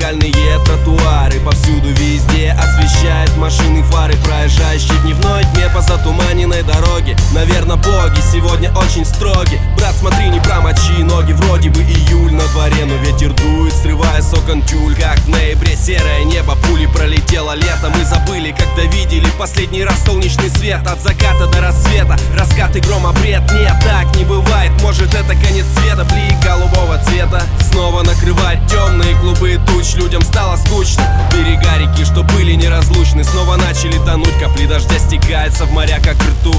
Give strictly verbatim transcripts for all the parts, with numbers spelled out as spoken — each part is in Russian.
Зеркальные тротуары повсюду везде освещают машины фары, проезжающие в дневной тьме по затуманенной дороге. Наверное, боги сегодня очень строги. Брат, смотри, не промочи ноги. Вроде бы июль на дворе, но ветер дует, срывая с окон тюль. Как в ноябре серое небо, пули пролетело лето. Мы забыли, когда видели последний раз солнечный свет. От заката до рассвета, раскаты грома, бред. Нет, так не бывает, может это конец света. Блик голубого цвета снова накрывает темные клубы туч. Людям стало скучно, берега реки, что были неразлучны, снова начали тонуть. Капли дождя стекаются в моря, как ртуть.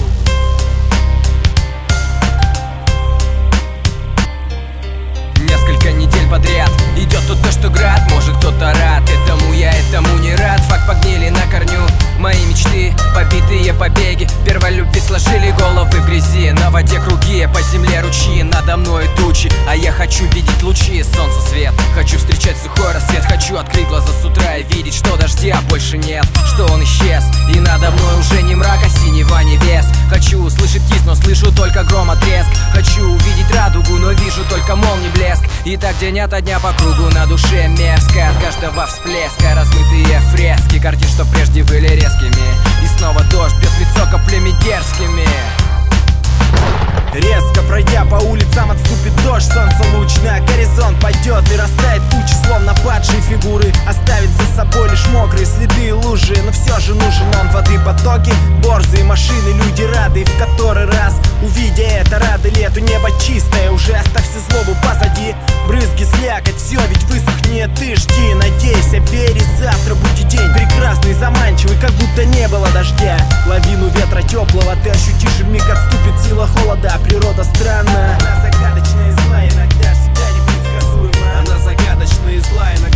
Несколько недель подряд идет тут то, что град. Может кто-то рад, этому я, этому не рад. Факт погнили на корню мои мечты, побитые побеги первой любви сложили головы в грязи. На воде круги, по земле ручьи, надо мной тучи, а я хочу видеть лучи, солнца свет. Хочу встречать сухой рассвет, хочу открыть глаза с утра и видеть, что дождя больше нет, что он исчез, и надо мной уже не мрак, а синева небес. Хочу услышать кис, но слышу только грома треск. Хочу увидеть радугу, но вижу только молний блеск. И так день ото дня по кругу, на душе мерзко от каждого всплеска. Размытые фрески картин, что прежде были резкими, и снова дождь бьет в лицо каплями дерзкими. Резко пройдя по улицам, отступит дождь, солнце луч на горизонт пойдет и растает тучи, словно падшие фигуры. Оставит за собой лишь мокрые следы и лужи, но все же нужен он воды потоки, борзые машины, люди рады в который раз. Увидя это, рады лету, небо чистое уже, оставь всю злобу позади. Брызги, слякоть, все ведь высохнет, ты жди, надейся, верь, и завтра будет день прекрасный, заманчивый, как будто не было дождя. Лавину ветра теплого ты ощутишь, и вмиг отступит сила холода. Природа странна, она загадочна и зла, иногда всегда непредсказуема. Она загадочна и зла, иногда